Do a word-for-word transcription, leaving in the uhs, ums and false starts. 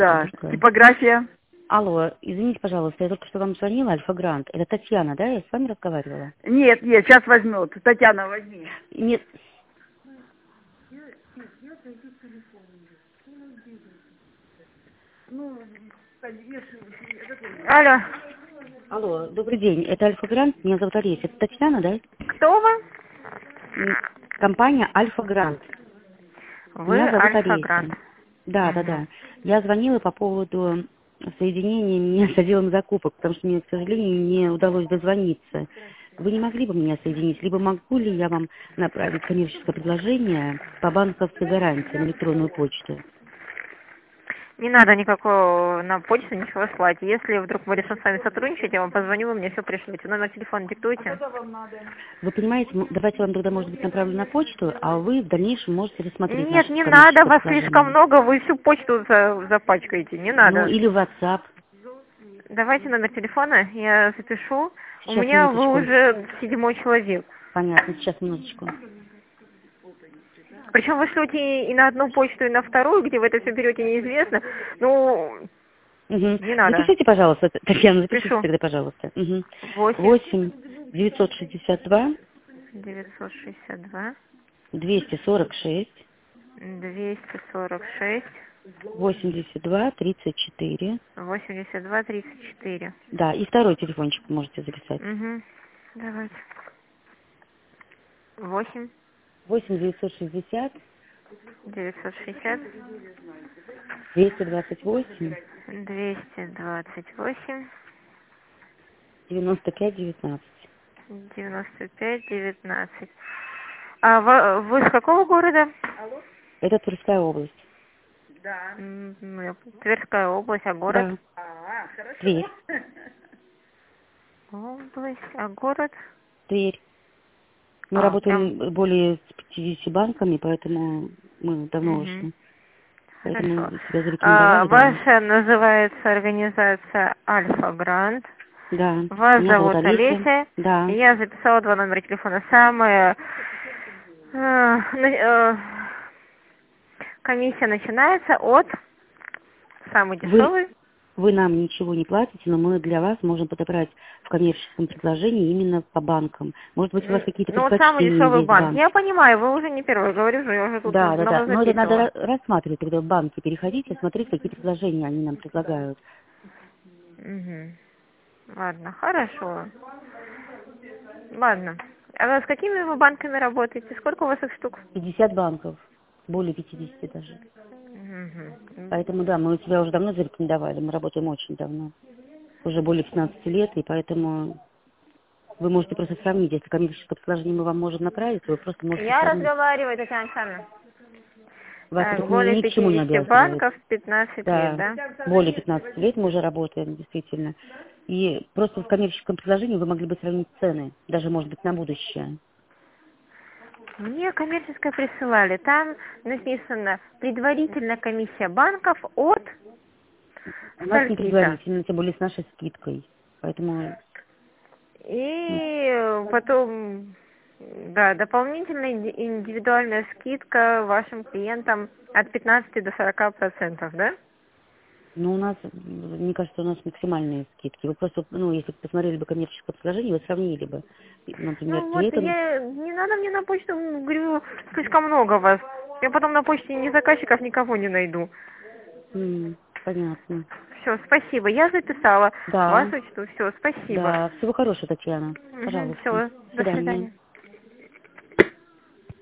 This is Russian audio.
Да, Девушка. типография. Алло, извините, пожалуйста, я только что вам звонила, Альфа Грант. Это Татьяна, да? Я с вами разговаривала? Нет, нет, сейчас возьмет. Татьяна, возьми. Нет. Алло, Алло, добрый день. Это Альфа Грант. Меня зовут Олеся. Это Татьяна, да? кто вы? М, Компания Альфа Грант. Вы Меня зовут Альфа Грант. Олеся. Да, да, Мгм. да. Я звонила по поводу соединения меня с отделом закупок, потому что мне, к сожалению, не удалось дозвониться. Вы не могли бы меня соединить? Либо могу ли я вам направить коммерческое предложение по банковской гарантии на электронную почту? Не надо никакого на почту ничего слать. Если вдруг мы решим с вами сотрудничать, я вам позвоню, вы мне все пришлете. Номер телефона диктуйте. Вы понимаете, м, давайте я вам тогда, может быть, направлю на почту, а вы в дальнейшем можете рассмотреть Нет, наше не надо, коммерческое вас слишком предложение. много, вы всю почту за- запачкаете, не Ну, надо. или в WhatsApp. Давайте номер телефона, я запишу. У Сейчас, меня вы минуточку. уже седьмой человек. Понятно, сейчас, минуточку. Причем вы шлете и на одну почту, и на вторую, где вы это все берете, неизвестно. Ну, Угу. не надо. Запишите, пожалуйста, Т- Татьяна, запишите Пишу. тогда, пожалуйста. Угу. Восемь восемь девятьсот шестьдесят два девятьсот шестьдесят два двести сорок шесть двести сорок шесть восемьдесят два тридцать четыре. восемьдесят два тридцать четыре. Да, и второй телефончик можете записать. Угу. Давайте. Восемь восемь девятьсот шестьдесят девятьсот шестьдесят двести двадцать восемь двести двадцать восемь девяносто пять девятнадцать. девяносто пять девятнадцать. А вы, вы с какого города? Это Тверская область. М, ну, я- Тверская область, а город? Да. Тверь. Область, а город? Тверь. Мы А, прям. работаем более с пятьюдесятью банками, поэтому мы давно Угу. уже. Поэтому Хорошо. вы себя А, зарекомендовали, да. ваша называется организация Альфа Грант. Да. Вас Меня зовут зовут Олеся. Олеся. Да. И я записала два номера телефона. Самая э, на- э, комиссия начинается от самый Вы, дешевый. вы нам ничего не платите, но мы для вас можем подобрать в коммерческом предложении именно по банкам. Может быть, у вас М, какие-то Ну, вот самый предпочтения дешевый есть банк. Я банки? понимаю, вы уже не первый, говорю же, я уже тут Да, да, да. Но это надо новозаписывала. ра- рассматривать, когда в банки переходите, смотреть, какие предложения они нам предлагают. Угу. Ладно, хорошо. Ладно. А с какими вы банками работаете? Сколько у вас их штук? пятьдесят банков, более пятидесяти даже. Угу. Поэтому, да, мы тебя уже давно зарекомендовали, мы работаем очень давно. Уже более пятнадцати лет, и поэтому вы можете просто сравнить. Если коммерческое предложение мы вам можем направить, вы просто можете Я сравнить. разговариваю, Татьяна Александровна. Вас Так, это ни, более ни к чему не пятидесяти обязывает. банков, пятнадцать лет, Да, да? более пятнадцати лет мы уже работаем, действительно. И просто в коммерческом предложении вы могли бы сравнить цены, даже, может быть, на будущее. Мне коммерческое присылали. Там написано предварительная комиссия банков от У нас не стольки-то. предварительно, тем более с нашей скидкой. Поэтому, ну, И потом, да, дополнительная инди- индивидуальная скидка вашим клиентам от пятнадцати до сорока процентов, да? ну, у нас, мне кажется, у нас максимальные скидки. Вы просто, ну, если бы посмотрели бы коммерческое предложение, вы сравнили бы. Например, Ну при вот, этом... я, не надо мне на почту, говорю, слишком много вас. Я потом на почте ни заказчиков, никого не найду. М, понятно. Все, спасибо. Я записала. Вас Да, учту. Все, спасибо. да. Всего хорошего, Татьяна. Пожалуйста. Все, До до свидания. свидания.